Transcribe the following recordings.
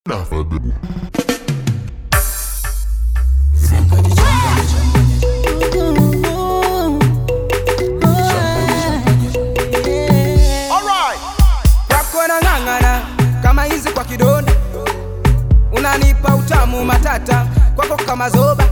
Kama hizi kwa kidonda, unanipa utamu matata kwako kama zoba.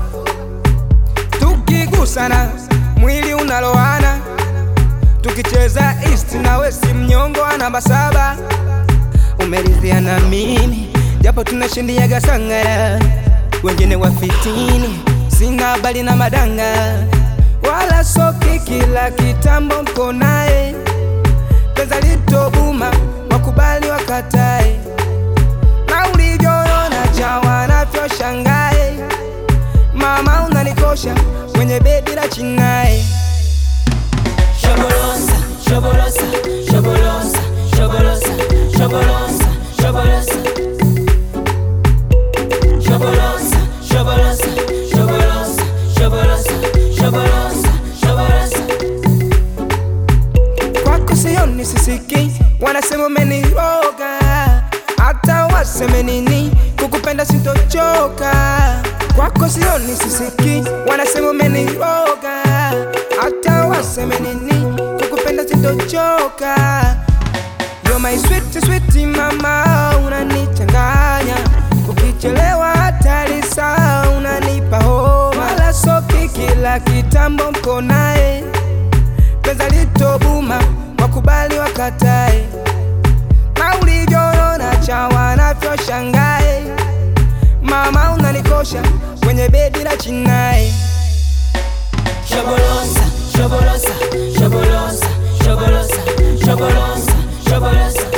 Tukigusana mwili unaloana, tukicheza east na west mnyongo wa namba 7. Umeridhia na mimi japo tunashindiaga sangara, wengine wafitini, sina bali na madanga wala soki, kila kitambo mko naye. Pesa litobuma wakubali wakatae, na ulivyoona chawa navyo shangae. Mama unanikosha kwenye bedi la chinae. Shobolosa, shobolosa, shobolosa, shobolosa, shobolosa, shobolosa. Shobolosa, shobolosa, shobolosa, shobolosa, shobolosa, shobolosa. Kwako sioni sisiki, wanasema umeniroga, hata waseme nini kukupenda sintochoka. Kwako sioni sisiki, wanasema umeniroga, hata waseme nini kukupenda sintochoka. You're my sweet sweet mama, unanichanganya, ukichelewa hatari saa unanipa homa. Wala soki, kila kitambo mko naye. Pesa litobuma wakubali wakatae, na ulivyoona chawa navyo shangae. Mama unanikosha kwenye bedi la chinae. Shobolosa, shobolosa, shobolosa, shobolosa, shobolosa, shobolosa.